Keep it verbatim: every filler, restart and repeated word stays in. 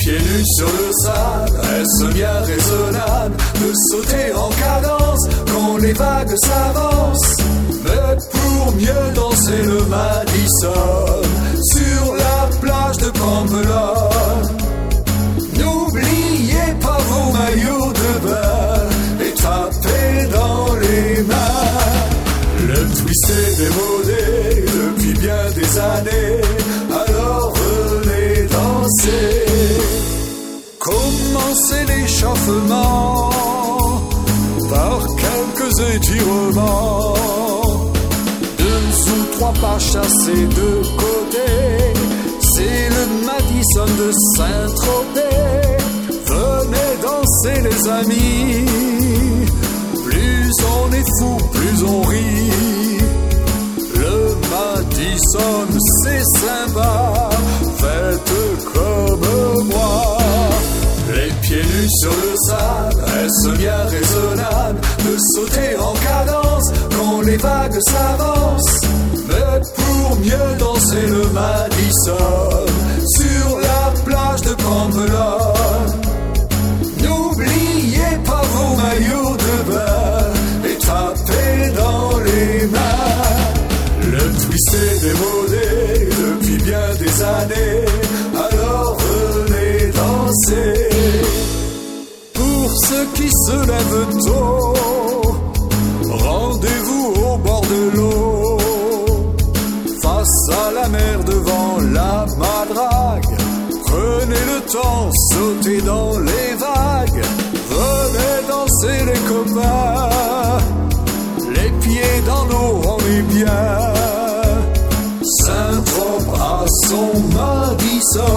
Pieds nus sur le sable, est-ce bien raisonnable de sauter en cadence quand les vagues s'avancent? Mais pour mieux danser le Madison sur la plage de Campbellon. N'oubliez pas vos maillots de bain et tapez dans les mains. Le twist est démodé depuis bien des années, alors venez danser. Commencez l'échauffement par quelques étirements. Deux ou trois pas chassés de côté, c'est le Madison de Saint-Tropez. Venez danser les amis, plus on est fou, plus on rit. Le Madison c'est sympa, faites comme moi. Les pieds nus sur le sable, est-ce bien raisonnable de sauter en cadence quand les vagues s'avancent? Mais pour mieux danser le Madison sur la plage de Campbellon. N'oubliez pas vos maillots de bain et tapez dans les mains. Le twist est démodé depuis bien des années, alors venez danser. Pour ceux qui se lèvent tôt, rendez-vous au bord de l'eau, face à la mer devant la madrague. Prenez le temps, sautez dans les vagues, venez danser les copains, les pieds dans l'eau, on est bien. Saint-Trope à son Madison.